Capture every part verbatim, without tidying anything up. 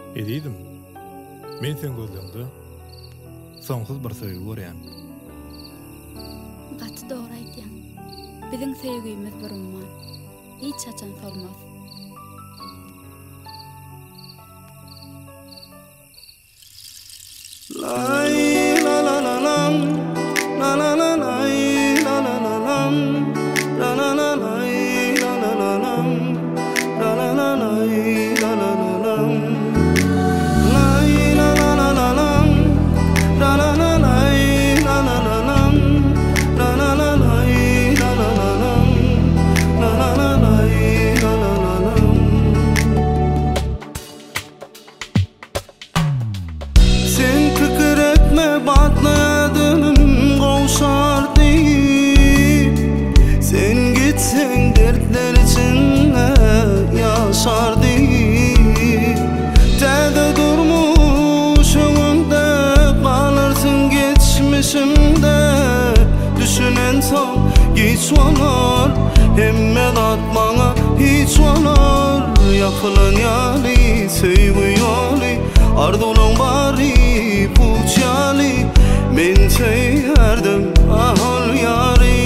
Ediydim. Men sen gözlemde soňsuz bir söýgü görýän. Gaty dogry aýtýan. Biziň sevgimiz bir umman. Hiç açan solmaz. Lay la la la lam, la la la lay, la la la lam, la la la lay, la la la lam, la la la lay, la la la lam, lay la la la la lam, la la la lay, la la la lam, la la la lay, la la la lam, la la la lay, la la la lam. Sen fikir etme batladım kavşar deyip, sen gitsen dertler içinde yaşar deyip, Täze durmuş önümde kalırsın geçmişimde, düşünen son hiç olar, hemme atmana hiç olar, yapılan yali sevgi yali, ardulan bari puçali, men çeyerdim ahol yari.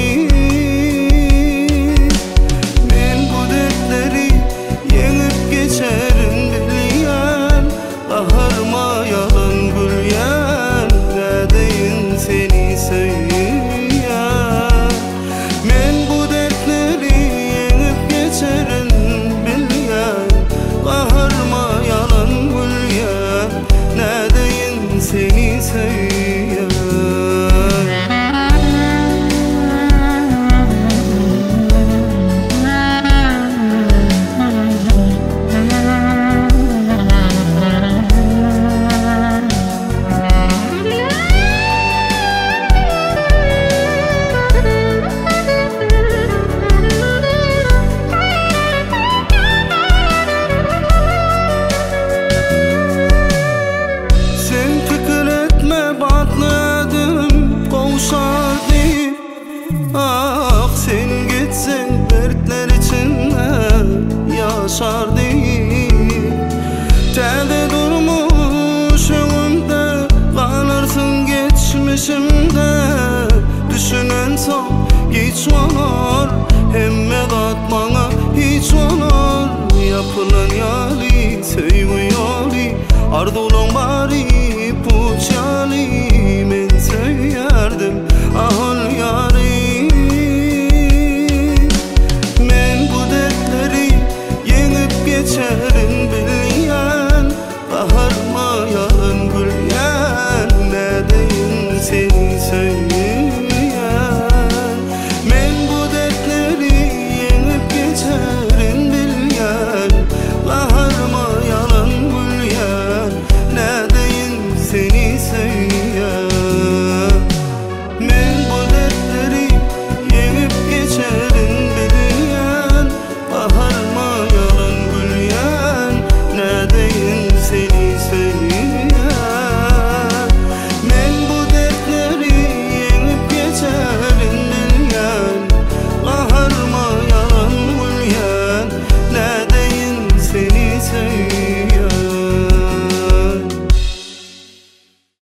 Men bu dertleri yenip geçerim bilyen, baharma yalan gülyen, nedeyin seni söyleyen. Men bu dertleri yenip geçerim bilyen, baharma yalan gülyen, nedeyin seni söyleyen. Ah sen gitsen dertler içinde yaşar deyip, Täze durmuş önümde kalırsın geçmişimde, düşünen son hiç olar, hemme atmana hiç olar, yapılan yali sevgi yali, ardulan bari